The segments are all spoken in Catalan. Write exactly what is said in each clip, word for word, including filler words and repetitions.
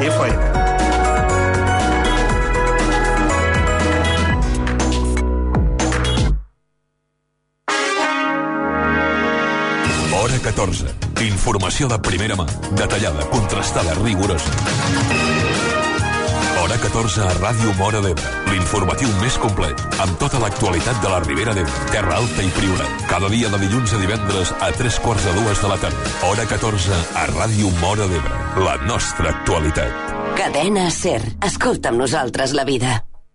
fer feina. Hora catorze. Informació de primera mà, detallada, contrastada, rigorosa. Hora catorze a Ràdio Móra d'Ebre. L'informatiu més complet, amb tota l'actualitat de la Ribera d'Ebre, Terra Alta i Priorat. Cada dia de dilluns a divendres a tres quarts de dues de la tarda. Hora catorze a Ràdio Móra d'Ebre. La nostra actualitat. Cadena SER. Escolta amb nosaltres la vida.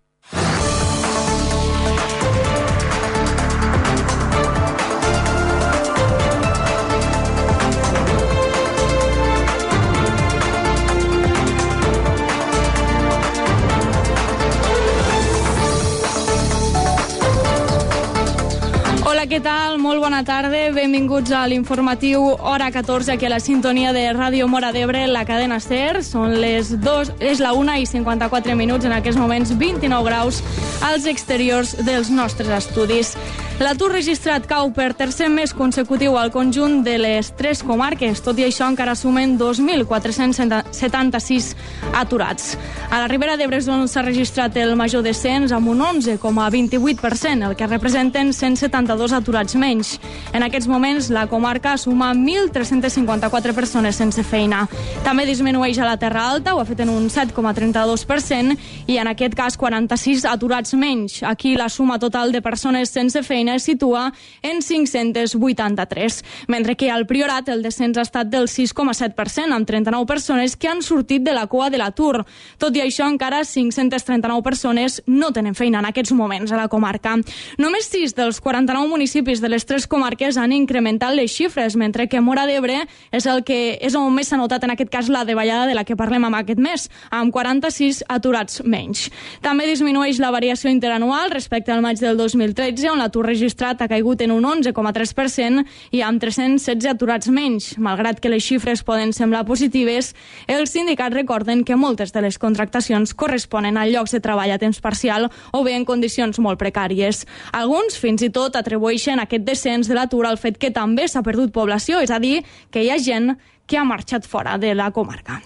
Què tal? Molt bona tarda. Benvinguts a l'informatiu Hora catorze, aquí a la sintonia de Ràdio Móra d'Ebre, la cadena SER. Són les dos, és la una i cinquanta-quatre minuts, en aquests moments vint-i-nou graus als exteriors dels nostres estudis. L'atur registrat cau per tercer mes consecutiu al conjunt de les tres comarques. Tot i això, encara sumen dos mil quatre-cents setanta-sis aturats. A la Ribera d'Ebre és on s'ha registrat el major descens, amb un onze coma vint-i-vuit per cent, el que representen cent setanta-dos aturats menys. En aquests moments, la comarca suma mil tres-cents cinquanta-quatre persones sense feina. També disminueix a la Terra Alta, ho ha fet en un set coma trenta-dos per cent, i en aquest cas quaranta-sis aturats menys. Aquí la suma total de persones sense feina es situa en cinc-cents vuitanta-tres, mentre que al Priorat el descens ha estat del sis coma set per cent, amb trenta-nou persones que han sortit de la cua de l'atur. Tot i això, encara cinc-cents trenta-nou persones no tenen feina en aquests moments a la comarca. Només sis dels quaranta-nou municipis de les tres comarques han incrementat les xifres, mentre que Móra d'Ebre és el que és on més s'ha notat en aquest cas la davallada de la que parlem amb aquest mes, amb quaranta-sis aturats menys. També disminueix la variació interanual respecte al maig del dos mil tretze, on l'atur registrat ha caigut en un onze coma tres per cent i amb tres-cents setze aturats menys. Malgrat que les xifres poden semblar positives, els sindicats recorden que moltes de les contractacions corresponen a llocs de treball a temps parcial o bé en condicions molt precàries. Alguns fins i tot atribueixen aquest descens de l'atur al fet que també s'ha perdut població, és a dir, que hi ha gent que ha marxat fora de la comarca.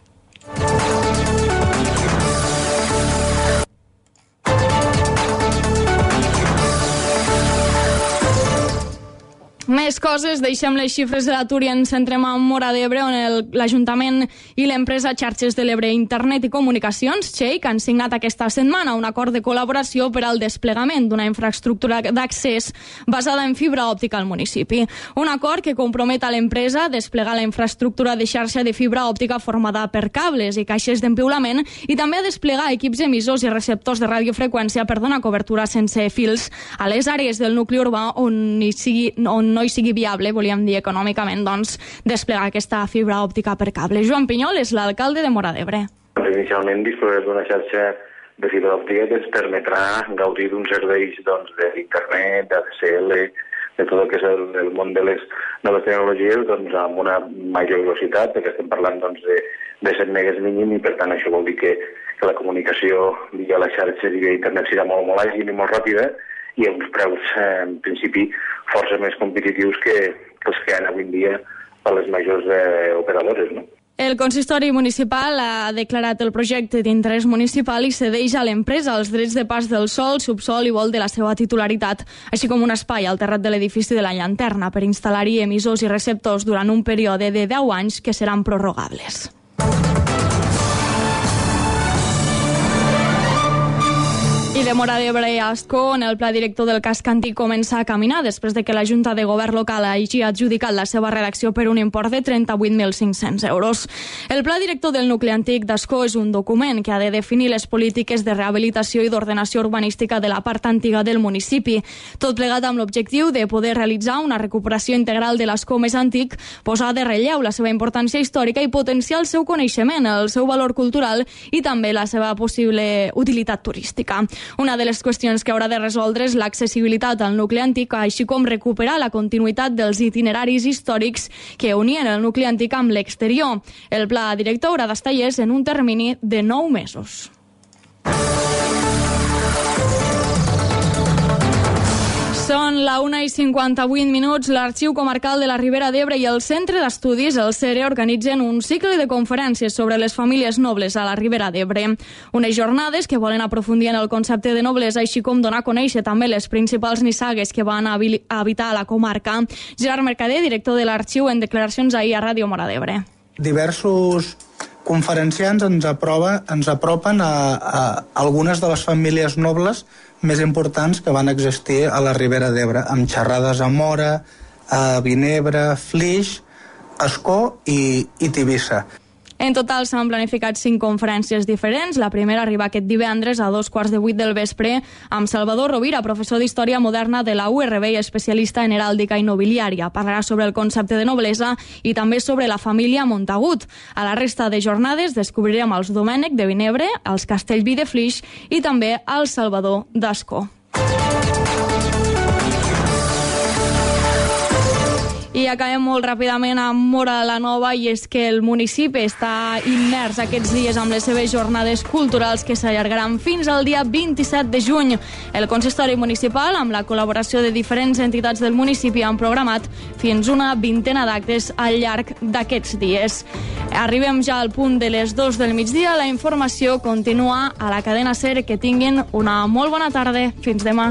Més coses, deixem les xifres de l'atur i ens centrem a Móra d'Ebre, on l'Ajuntament i l'empresa Xarxes de l'Ebre Internet i Comunicacions, Xeic, han signat aquesta setmana un acord de col·laboració per al desplegament d'una infraestructura d'accés basada en fibra òptica al municipi. Un acord que compromet a l'empresa a desplegar la infraestructura de xarxa de fibra òptica formada per cables i caixes d'empiulament i també a desplegar equips emissors i receptors de radiofreqüència per donar cobertura sense fils a les àrees del nucli urbà on hi sigui, on no hi sigui viable, volíem dir econòmicament, doncs, desplegar aquesta fibra òptica per cable. Joan Pinyol és l'alcalde de Móra d'Ebre. Inicialment disposarem d'una xarxa de fibra òptica que ens permetrà gaudir d'uns serveis doncs, d'internet, d'A D S L, de tot el que és el, el món de les noves tecnologies doncs, amb una major velocitat, perquè estem parlant doncs, de, de set megas mínim i per tant això vol dir que, que la comunicació via la xarxa i via internet serà molt, molt àgil i molt ràpida i a uns preus, eh, en principi, força més competitius que, que els que hi ha avui en dia per les majors eh, operadores, no? El consistori municipal ha declarat el projecte d'interès municipal i cedeix a l'empresa els drets de pas del sòl, subsòl i vol de la seva titularitat, així com un espai al terrat de l'edifici de la Llanterna per instal·lar-hi emissors i receptors durant un període de deu anys que seran prorrogables. I de Móra d'Ebre a Ascó, on el pla director del casc antic comença a caminar després de que la Junta de Govern local hagi adjudicat la seva redacció per un import de trenta-vuit mil cinc-cents euros. El pla director del nucli antic d'Ascó és un document que ha de definir les polítiques de rehabilitació i d'ordenació urbanística de la part antiga del municipi, tot plegat amb l'objectiu de poder realitzar una recuperació integral de l'Ascó més antic, posar de relleu la seva importància històrica i potenciar el seu coneixement, el seu valor cultural i també la seva possible utilitat turística. Una de les qüestions que haurà de resoldre és l'accessibilitat al nucli antic, així com recuperar la continuïtat dels itineraris històrics que unien el nucli antic amb l'exterior. El pla director haurà d'estar llest en un termini de nou mesos. Són La una i cinquanta-vuit minuts, l'Arxiu Comarcal de la Ribera d'Ebre i el Centre d'Estudis, el C E R E, organitzen un cicle de conferències sobre les famílies nobles a la Ribera d'Ebre. Unes jornades que volen aprofundir en el concepte de noblesa, així com donar a conèixer també les principals nissagues que van habitar a la comarca. Gerard Mercader, director de l'Arxiu, en declaracions ahir a Ràdio Mora d'Ebre. Diversos conferenciants ens, aprova, ens apropen a, a algunes de les famílies nobles més importants que van existir a la Ribera d'Ebre, amb xerrades a Móra, a Vinebre, Flix, Ascó i, i Tivissa. En total s'han planificat cinc conferències diferents. La primera arriba aquest divendres a dos quarts de vuit del vespre amb Salvador Rovira, professor d'Història Moderna de la U R B i especialista en heràldica i nobiliària. Parlarà sobre el concepte de noblesa i també sobre la família Montagut. A la resta de jornades descobrirem els Domènec de Vinebre, els Castellví de Flix i també el Salvador d'Ascó. I acabem molt ràpidament amb Móra la Nova, i és que el municipi està immers aquests dies amb les seves jornades culturals que s'allargaran fins al dia vint-i-set de juny. El consistori municipal, amb la col·laboració de diferents entitats del municipi, han programat fins una vintena d'actes al llarg d'aquests dies. Arribem ja al punt de les dos del migdia. La informació continua a la cadena SER. Que tinguin una molt bona tarda. Fins demà.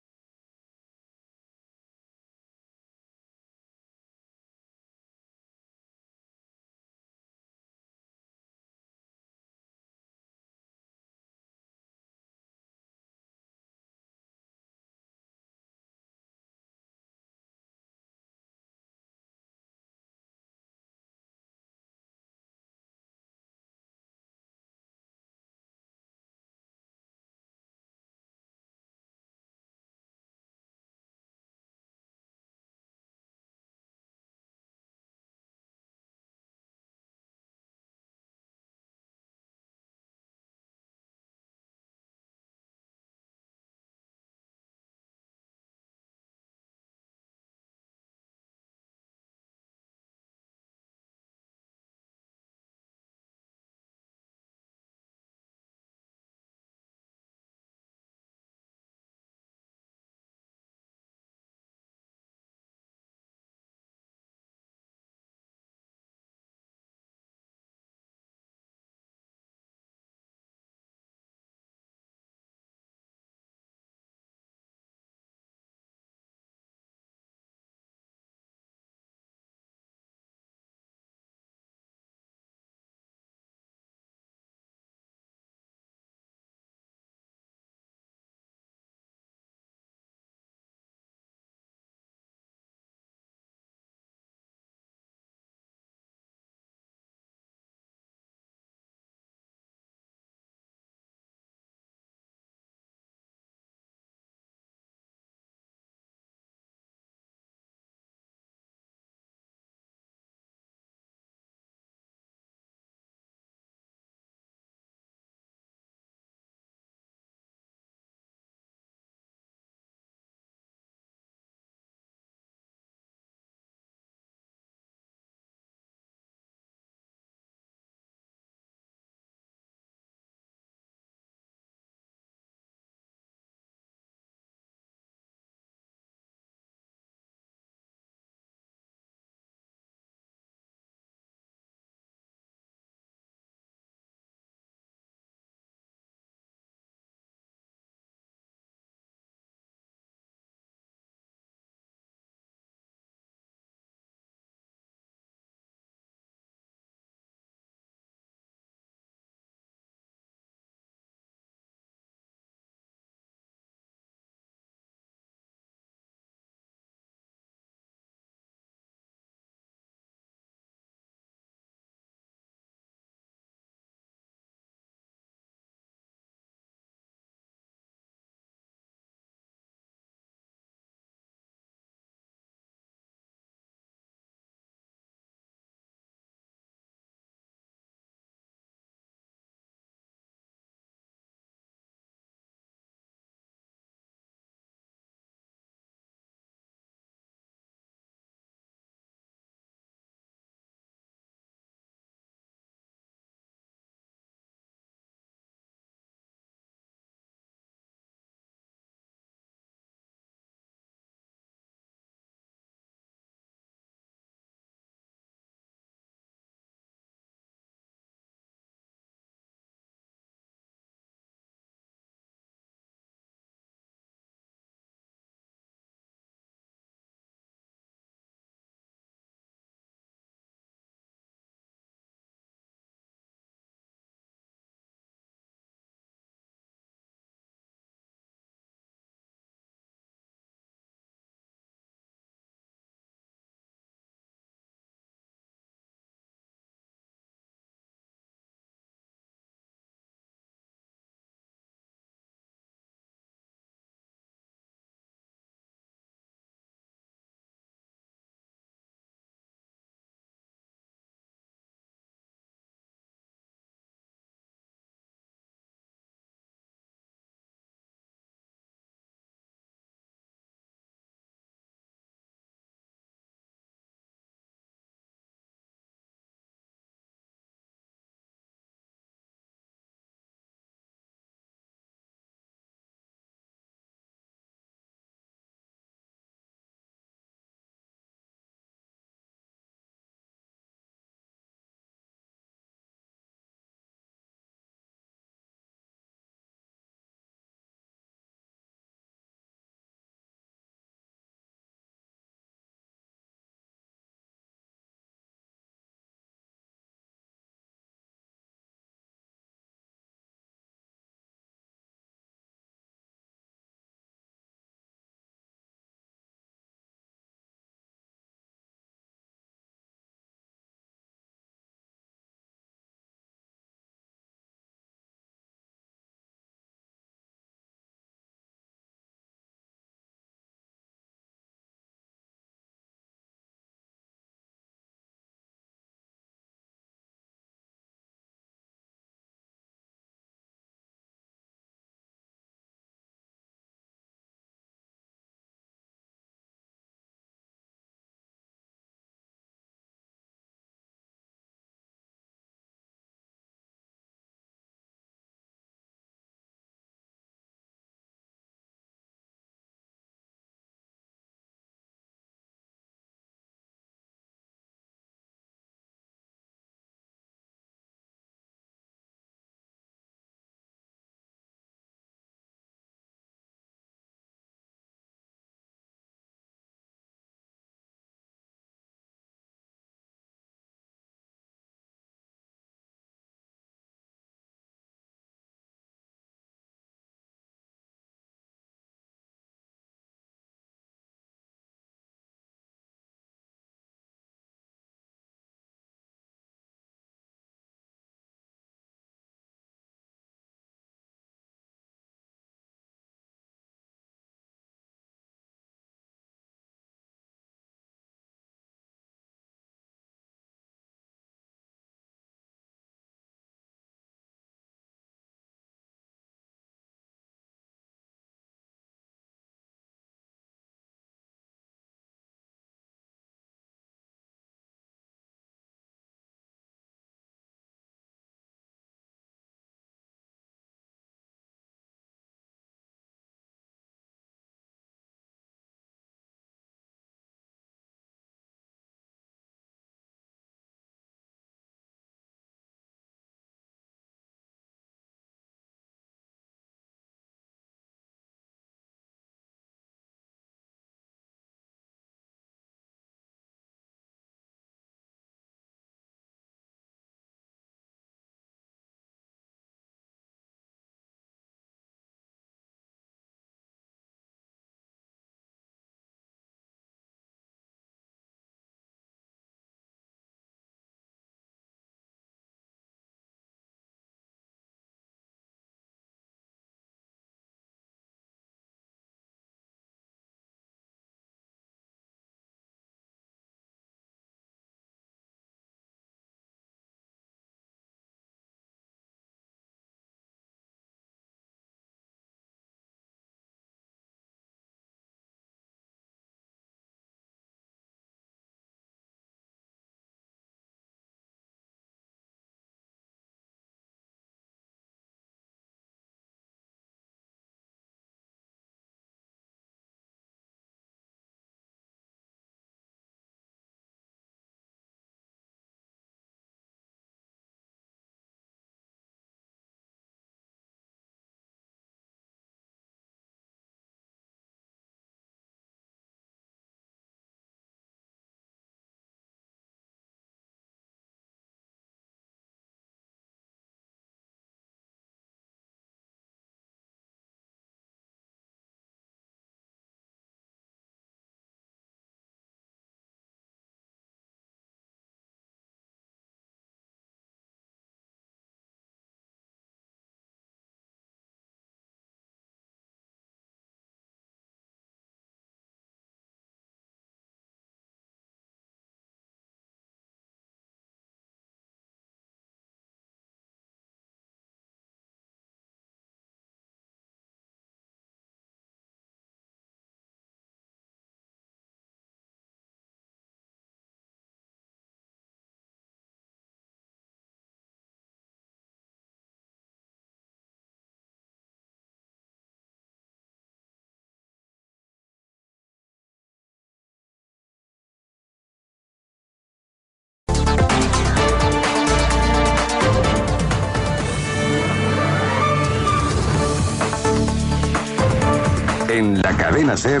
Cadena SER.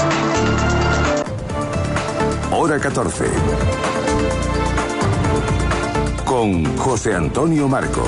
Hora catorce. Con José Antonio Marcos.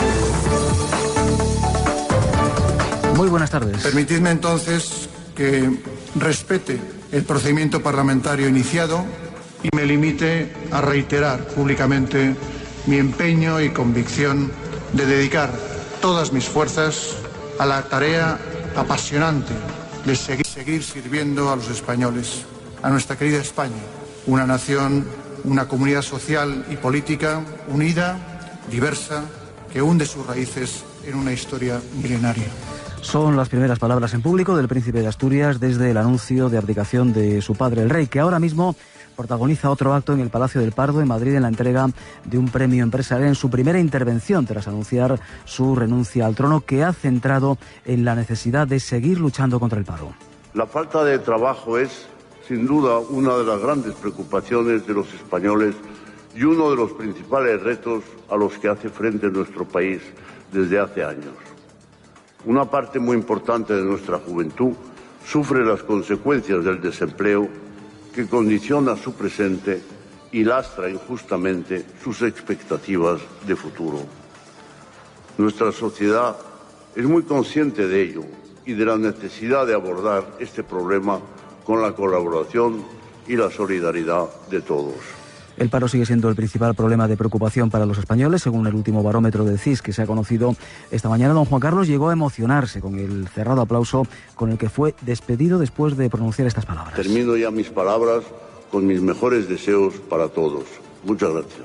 Muy buenas tardes. Permitidme entonces que respete el procedimiento parlamentario iniciado y me limite a reiterar públicamente mi empeño y convicción de dedicar todas mis fuerzas a la tarea apasionante de seguir, seguir sirviendo a los españoles, a nuestra querida España, una nación, una comunidad social y política unida, diversa, que hunde sus raíces en una historia milenaria. Son las primeras palabras en público del príncipe de Asturias desde el anuncio de abdicación de su padre, el rey, que ahora mismo protagoniza otro acto en el Palacio del Pardo, en Madrid, en la entrega de un premio empresarial en su primera intervención tras anunciar su renuncia al trono, que ha centrado en la necesidad de seguir luchando contra el paro. La falta de trabajo es, sin duda, una de las grandes preocupaciones de los españoles y uno de los principales retos a los que hace frente nuestro país desde hace años. Una parte muy importante de nuestra juventud sufre las consecuencias del desempleo que condiciona su presente y lastra injustamente sus expectativas de futuro. Nuestra sociedad es muy consciente de ello y de la necesidad de abordar este problema con la colaboración y la solidaridad de todos. El paro sigue siendo el principal problema de preocupación para los españoles. Según el último barómetro del C I S que se ha conocido esta mañana, don Juan Carlos llegó a emocionarse con el cerrado aplauso con el que fue despedido después de pronunciar estas palabras. Termino ya mis palabras con mis mejores deseos para todos. Muchas gracias.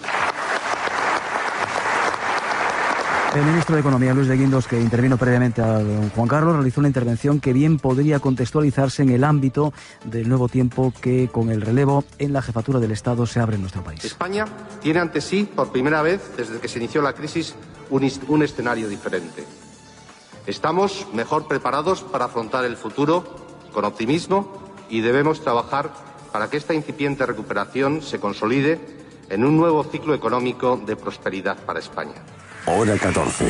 El ministro de Economía, Luis de Guindos, que intervino previamente a don Juan Carlos, realizó una intervención que bien podría contextualizarse en el ámbito del nuevo tiempo que, con el relevo en la jefatura del Estado, se abre en nuestro país. España tiene ante sí, por primera vez desde que se inició la crisis, un, un escenario diferente. Estamos mejor preparados para afrontar el futuro con optimismo y debemos trabajar para que esta incipiente recuperación se consolide en un nuevo ciclo económico de prosperidad para España. Hora catorce.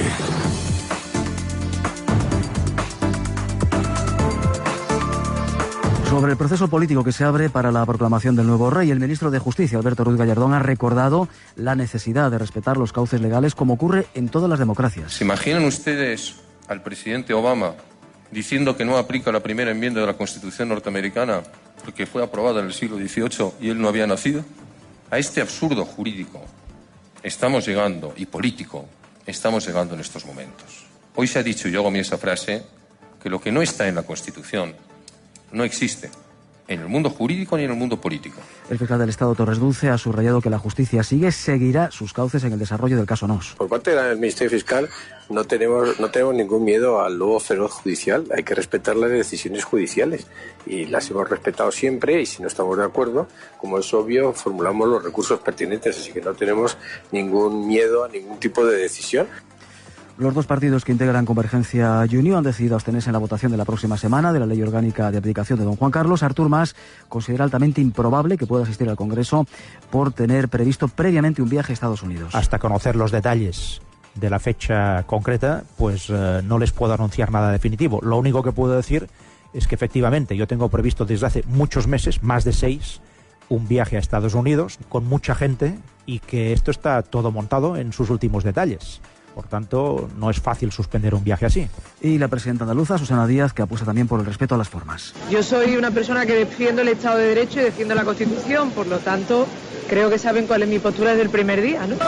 Sobre el proceso político que se abre para la proclamación del nuevo rey, el ministro de Justicia, Alberto Ruiz Gallardón, ha recordado la necesidad de respetar los cauces legales como ocurre en todas las democracias. ¿Se imaginan ustedes al presidente Obama diciendo que no aplica la primera enmienda de la Constitución norteamericana porque fue aprobada en el siglo dieciocho y él no había nacido? A este absurdo jurídico estamos llegando, y político, estamos llegando en estos momentos. Hoy se ha dicho, y yo hago mía esa frase, que lo que no está en la Constitución no existe en el mundo jurídico ni en el mundo político. El fiscal del Estado, Torres Dulce, ha subrayado que la justicia sigue, seguirá sus cauces en el desarrollo del caso Nos. Por parte del Ministerio Fiscal no tenemos, no tenemos ningún miedo al nuevo feroz judicial. Hay que respetar las decisiones judiciales y las hemos respetado siempre, y si no estamos de acuerdo, como es obvio, formulamos los recursos pertinentes, así que no tenemos ningún miedo a ningún tipo de decisión. Los dos partidos que integran Convergencia y Unió han decidido abstenerse en la votación de la próxima semana de la ley orgánica de abdicación de don Juan Carlos. Artur Mas considera altamente improbable que pueda asistir al Congreso por tener previsto previamente un viaje a Estados Unidos. Hasta conocer los detalles de la fecha concreta, pues eh, no les puedo anunciar nada definitivo. Lo único que puedo decir es que efectivamente yo tengo previsto desde hace muchos meses, más de seis, un viaje a Estados Unidos con mucha gente y que esto está todo montado en sus últimos detalles. Por tanto, no es fácil suspender un viaje así. Y la presidenta andaluza, Susana Díaz, que apuesta también por el respeto a las formas. Yo soy una persona que defiendo el Estado de Derecho y defiendo la Constitución, por lo tanto, creo que saben cuál es mi postura desde el primer día, ¿no?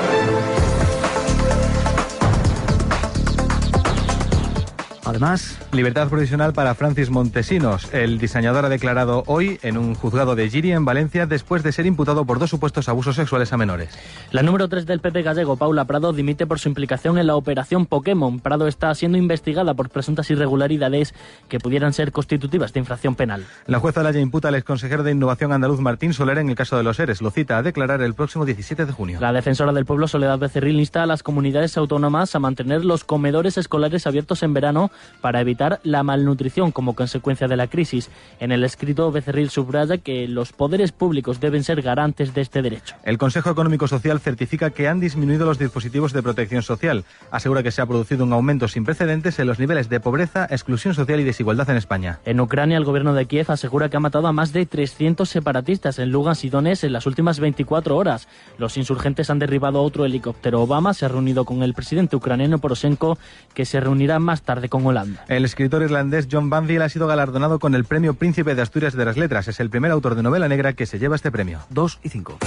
Además, libertad provisional para Francis Montesinos. El diseñador ha declarado hoy en un juzgado de Llíria, en Valencia, después de ser imputado por dos supuestos abusos sexuales a menores. La número tres del P P gallego, Paula Prado, dimite por su implicación en la operación Pokémon. Prado está siendo investigada por presuntas irregularidades que pudieran ser constitutivas de infracción penal. La jueza Laya imputa al exconsejero de Innovación andaluz Martín Soler en el caso de los ERES. Lo cita a declarar el próximo diecisiete de junio. La defensora del pueblo, Soledad Becerril, insta a las comunidades autónomas a mantener los comedores escolares abiertos en verano para evitar la malnutrición como consecuencia de la crisis. En el escrito, Becerril subraya que los poderes públicos deben ser garantes de este derecho. El Consejo Económico Social certifica que han disminuido los dispositivos de protección social. Asegura que se ha producido un aumento sin precedentes en los niveles de pobreza, exclusión social y desigualdad en España. En Ucrania, el gobierno de Kiev asegura que ha matado a más de trescientos separatistas en Lugansk y Donetsk en las últimas veinticuatro horas. Los insurgentes han derribado otro helicóptero. Obama se ha reunido con el presidente ucraniano Poroshenko, que se reunirá más tarde con Holanda. El escritor irlandés John Banville ha sido galardonado con el premio Príncipe de Asturias de las Letras. Es el primer autor de novela negra que se lleva este premio. dos y cinco.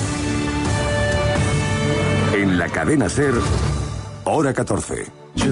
En la cadena SER, hora catorce.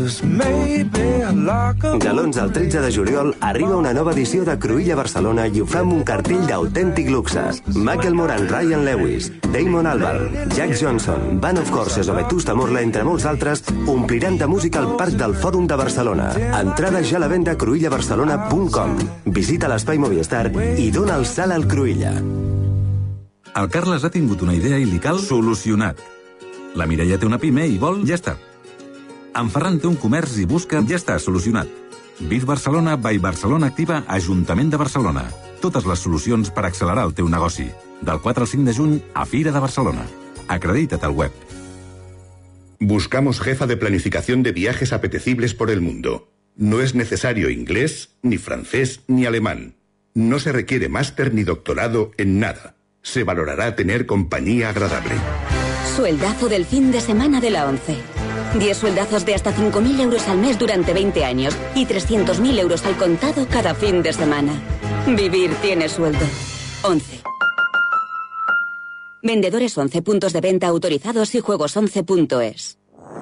De l'onze al tretze de juliol arriba una nova edició de Cruïlla Barcelona i ho fa amb un cartell d'autèntic luxe. Macklemore and Ryan Lewis, Damon Albarn, Jack Johnson, Band of Horses o Vetusta Morla, entre molts altres, ompliran de música el Parc del Fòrum de Barcelona. Entrades ja a la venda a cruïlla barcelona punt com. Visita l'espai Movistar i dona el salt al Cruïlla. El Carles ha tingut una idea i li cal solucionat. La Mireia té una pime i vol, ja està. En Ferran té un comerç i busca, ja està, solucionat. Biz Barcelona by Barcelona Activa, Ajuntament de Barcelona. Totes les solucions per accelerar el teu negoci. Del quatre al cinc de juny a Fira de Barcelona. Acredita't al web. Buscamos jefa de planificación de viajes apetecibles por el mundo. No es necesario inglés, ni francés, ni alemán. No se requiere máster ni doctorado en nada. Se valorará tener compañía agradable. Sueldazo del fin de semana de la ONCE. diez sueldazos de hasta cinco mil euros al mes durante veinte años y trescientos mil euros al contado cada fin de semana. Vivir tiene sueldo. ONCE. Vendedores ONCE, puntos de venta autorizados y juegos once punto es.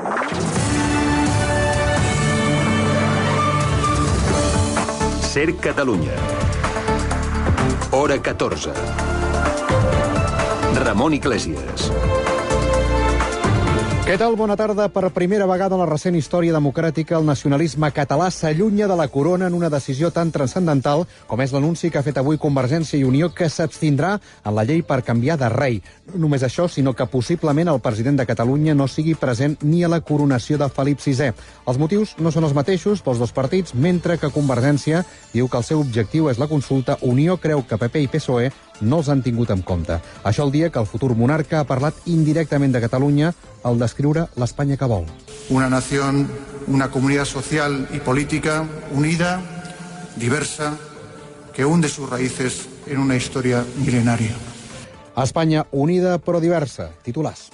SER Catalunya. Hora catorze. Ramon Iglesias. Què tal? Bona tarda. Per primera vegada en la recent història democràtica, el nacionalisme català s'allunya de la corona en una decisió tan transcendental com és l'anunci que ha fet avui Convergència i Unió, que s'abstindrà en la llei per canviar de rei. No només això, sinó que possiblement el president de Catalunya no sigui present ni a la coronació de Felip sisè. Els motius no són els mateixos pels dos partits, mentre que Convergència diu que el seu objectiu és la consulta. Unió creu que P P i P S O E no els han tingut en compte. Això el dia que el futur monarca ha parlat indirectament de Catalunya al descriure l'Espanya que vol. Una nación, una comunidad social y política unida, diversa, que hunde sus raíces en una historia milenaria. Espanya unida però diversa. Titulars.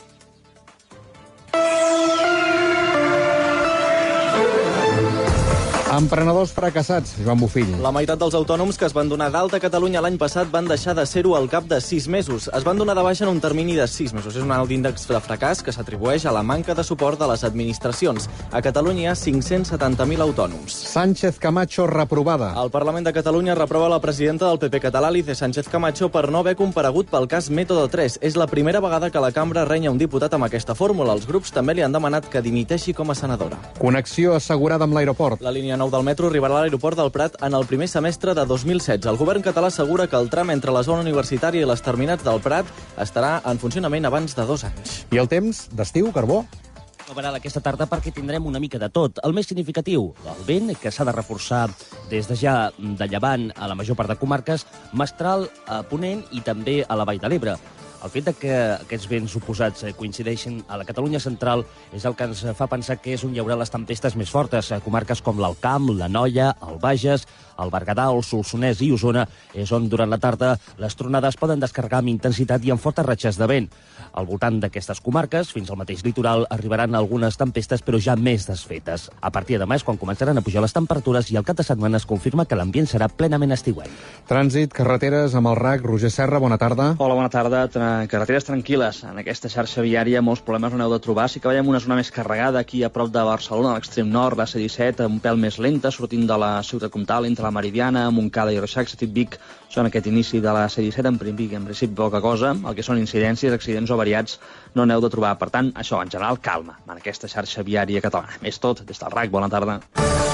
Emprenedors fracassats, Joan Bofill. La meitat dels autònoms que es van donar d'alta a Catalunya l'any passat van deixar de ser-ho al cap de sis mesos. Es van donar de baixa en un termini de sis mesos. És un alt índex de fracàs que s'atribueix a la manca de suport de les administracions. A Catalunya hi ha cinc-cents setanta mil autònoms. Sánchez Camacho reprovada. El Parlament de Catalunya reprova la presidenta del P P català, Alicia Sánchez Camacho, per no haver comparegut pel cas Método tres. És la primera vegada que la cambra renya un diputat amb aquesta fórmula. Els grups també li han demanat que dimiteixi com a senadora. Connexió assegurada amb l'aeroport. La línia nou del metro arribarà a l'aeroport del Prat en el primer semestre de dos mil setze. El govern català assegura que el tram entre la zona universitària i les terminals del Prat estarà en funcionament abans de dos anys. I el temps d'estiu, Carbó? Trobarà aquesta tarda perquè tindrem una mica de tot. El més significatiu, el vent, que s'ha de reforçar des de ja de llevant a la major part de comarques, mestral a Ponent i també a la Vall de l'Ebre. El fet de que aquests vents oposats coincideixin a la Catalunya central és el que ens fa pensar que és on hi haurà les tempestes més fortes. Comarques com l'Alt Camp, l'Anoia, el Bages, el Berguedà, el Solsonès i Osona és on durant la tarda les tronades poden descarregar amb intensitat i amb fortes ratxes de vent. Al voltant d'aquestes comarques, fins al mateix litoral, arribaran algunes tempestes, però ja més desfetes. A partir de demà és quan començaran a pujar les temperatures i el cap de setmana es confirma que l'ambient serà plenament estiuenc. Trànsit, carreteres, amb el R A C. Roger Serra, bona tarda. Hola, bona tarda. Carreteres tranquil·les. En aquesta xarxa viària molts problemes no n'heu de trobar. Sí que veiem una zona més carregada aquí a prop de Barcelona, a l'extrem nord, la C disset, un pèl més lenta, sortint de la ciutat comtal, entre la Meridiana, Montcada i Reixac, sentit Vic, són aquest inici de la C disset, en principi, en principi poca cosa. El que són incidències, accidents o variats, no n'heu de trobar. Per tant, això, en general, calma en aquesta xarxa viària catalana. És tot, des del R A C. Bona tarda.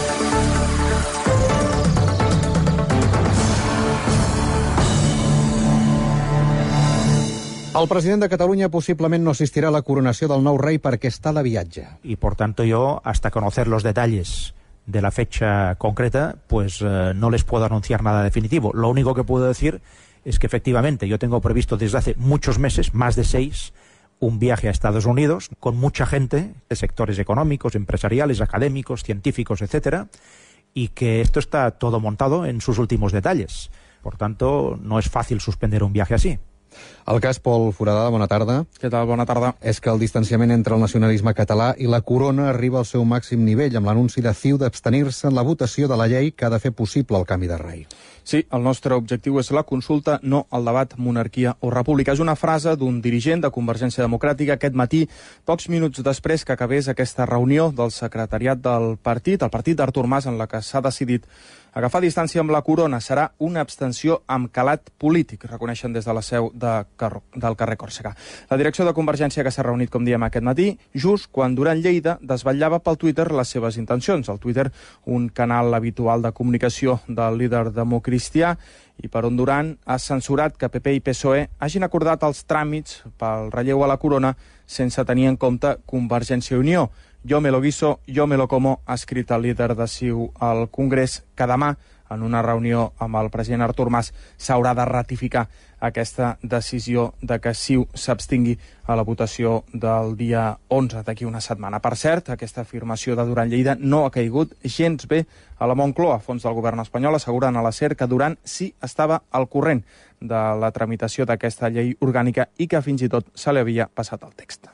El president de Catalunya possiblement no assistirà a la coronació del nou rei perquè està de viatge. Y por tanto yo, hasta conocer los detalles de la fecha concreta, pues eh, no les puedo anunciar nada definitivo. Lo único que puedo decir es que efectivamente yo tengo previsto desde hace muchos meses, más de seis, un viaje a Estados Unidos con mucha gente de sectores económicos, empresariales, académicos, científicos, etcétera, y que esto está todo montado en sus últimos detalles. Por tanto, no es fàcil suspender un viaje así. El cas Pol Foradada, bona tarda. Què tal? Bona tarda. És que el distanciament entre el nacionalisme català i la corona arriba al seu màxim nivell amb l'anunci de C I U d'abstenir-se en la votació de la llei que ha de fer possible el canvi de rei. Sí, el nostre objectiu és la consulta, no el debat monarquia o república. És una frase d'un dirigent de Convergència Democràtica aquest matí, pocs minuts després que acabés aquesta reunió del secretariat del partit, el partit d'Artur Mas, en la que s'ha decidit agafar distància amb la corona. Serà una abstenció amb calat polític, reconeixen des de la seu de Car del carrer Còrsega. La direcció de Convergència que s'ha reunit, com diem, aquest matí, just quan Duran Lleida desvetllava pel Twitter les seves intencions. El Twitter, un canal habitual de comunicació del líder democristià, i per on Duran ha censurat que P P i P S O E hagin acordat els tràmits pel relleu a la corona sense tenir en compte Convergència i Unió. Yo me lo guiso, yo me lo como, ha escrit el líder de C I U al Congrés, que demà, en una reunió amb el president Artur Mas, s'haurà de ratificar aquesta decisió de que C I U s'abstingui a la votació del dia onze, d'aquí una setmana. Per cert, aquesta afirmació de Duran Lleida no ha caigut gens bé a la Moncloa. Fons del govern espanyol asseguren a la SER que Duran sí estava al corrent de la tramitació d'aquesta llei orgànica i que fins i tot se li havia passat el text.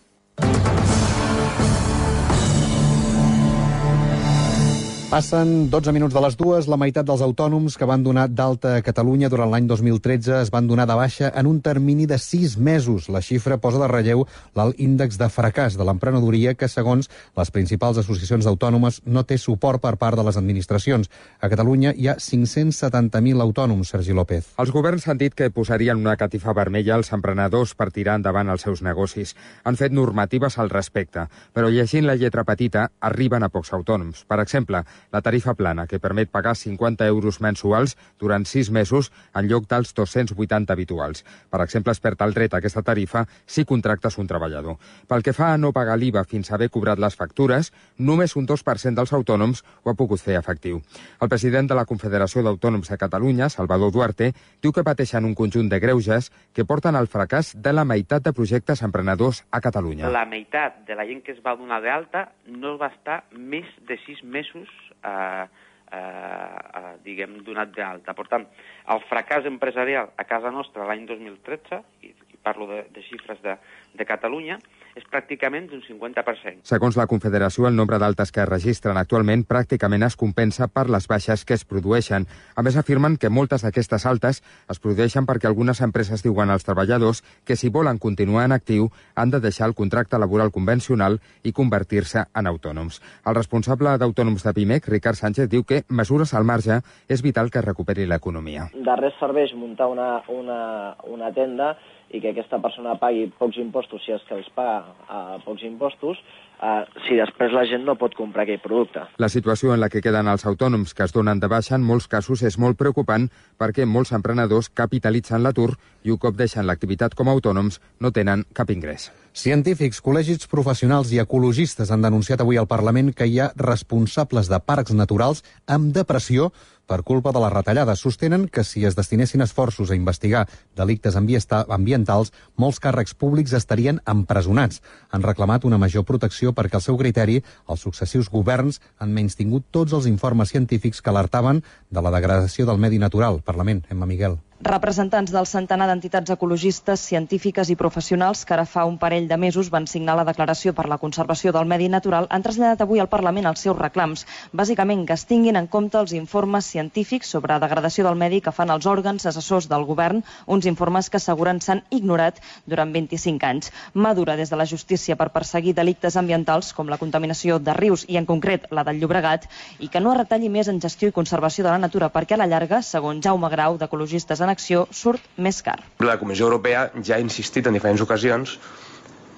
Passen dotze minuts de les dues. La meitat dels autònoms que van donar d'alta a Catalunya durant l'any dos mil tretze es van donar de baixa en un termini de sis mesos. La xifra posa de relleu l'alt índex de fracàs de l'emprenedoria que, segons les principals associacions d'autònomes, no té suport per part de les administracions. A Catalunya hi ha cinc-cents setanta mil autònoms, Sergi López. Els governs han dit que posarien una catifa vermella als emprenedors per tirar endavant els seus negocis. Han fet normatives al respecte, però llegint la lletra petita arriben a pocs autònoms. Per exemple, la tarifa plana, que permet pagar cinquanta euros mensuals durant sis mesos en lloc dels dos-cents vuitanta habituals. Per exemple, es perd el dret a aquesta tarifa si contractes un treballador. Pel que fa a no pagar l'I V A fins a haver cobrat les factures, només un dos per cent dels autònoms ho ha pogut fer efectiu. El president de la Confederació d'Autònoms de Catalunya, Salvador Duarte, diu que pateixen un conjunt de greuges que porten al fracàs de la meitat de projectes emprenedors a Catalunya. La meitat de la gent que es va donar d'alta no va estar més de sis mesos Uh, uh, uh, diguem, donat d'alta. Per tant, el fracàs empresarial a casa nostra l'any dos mil tretze, i, i parlo de, de xifres de, de Catalunya, és pràcticament d'un cinquanta per cent. Segons la Confederació, el nombre d'altes que es registren actualment pràcticament es compensa per les baixes que es produeixen. A més, afirmen que moltes d'aquestes altes es produeixen perquè algunes empreses diuen als treballadors que si volen continuar en actiu han de deixar el contracte laboral convencional i convertir-se en autònoms. El responsable d'Autònoms de Pimec, Ricard Sánchez, diu que mesures al marge és vital que recuperi l'economia. De res serveix muntar una, una, una tenda i que aquesta persona pagui pocs impostos, si és que els paga a pocs impostos, Uh, si després la gent no pot comprar aquell producte. La situació en la que queden els autònoms que es donen de baixa en molts casos és molt preocupant perquè molts emprenedors capitalitzen l'atur i un cop deixen l'activitat com a autònoms no tenen cap ingrés. Científics, col·legis professionals i ecologistes han denunciat avui al Parlament que hi ha responsables de parcs naturals amb depressió per culpa de les retallades. Sostenen que si es destinessin esforços a investigar delictes ambientals, molts càrrecs públics estarien empresonats. Han reclamat una major protecció perquè, al seu criteri, els successius governs han menystingut tots els informes científics que alertaven de la degradació del medi natural. Parlament, Emma Miguel. Representants del centenar d'entitats ecologistes, científiques i professionals que ara fa un parell de mesos van signar la declaració per la conservació del medi natural han traslladat avui al Parlament els seus reclams. Bàsicament que es tinguin en compte els informes científics sobre degradació del medi que fan els òrgans assessors del govern, uns informes que asseguren s'han ignorat durant vint-i-cinc anys. Mà dura des de la justícia per perseguir delictes ambientals com la contaminació de rius i en concret la del Llobregat i que no es retalli més en gestió i conservació de la natura perquè a la llarga, segons Jaume Grau d'Ecologistes en Acció, surt més car. La Comissió Europea ja ha insistit en diferents ocasions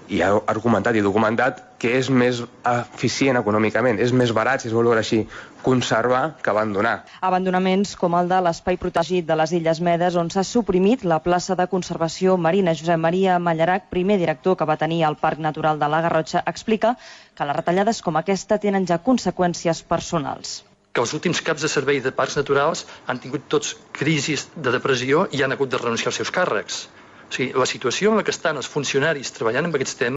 i ha argumentat i documentat que és més eficient econòmicament, és més barat, si es vol veure així, conservar que abandonar. Abandonaments com el de l'espai protegit de les Illes Medes, on s'ha suprimit la plaça de conservació marina. Josep Maria Mallarac, primer director que va tenir el Parc Natural de la Garrotxa, explica que les retallades com aquesta tenen ja conseqüències personals. Que els últims caps de servei de parcs naturals han tingut tots crisis de depressió i han hagut de renunciar als seus càrrecs. O sigui, la situació en la que estan els funcionaris treballant amb aquests temes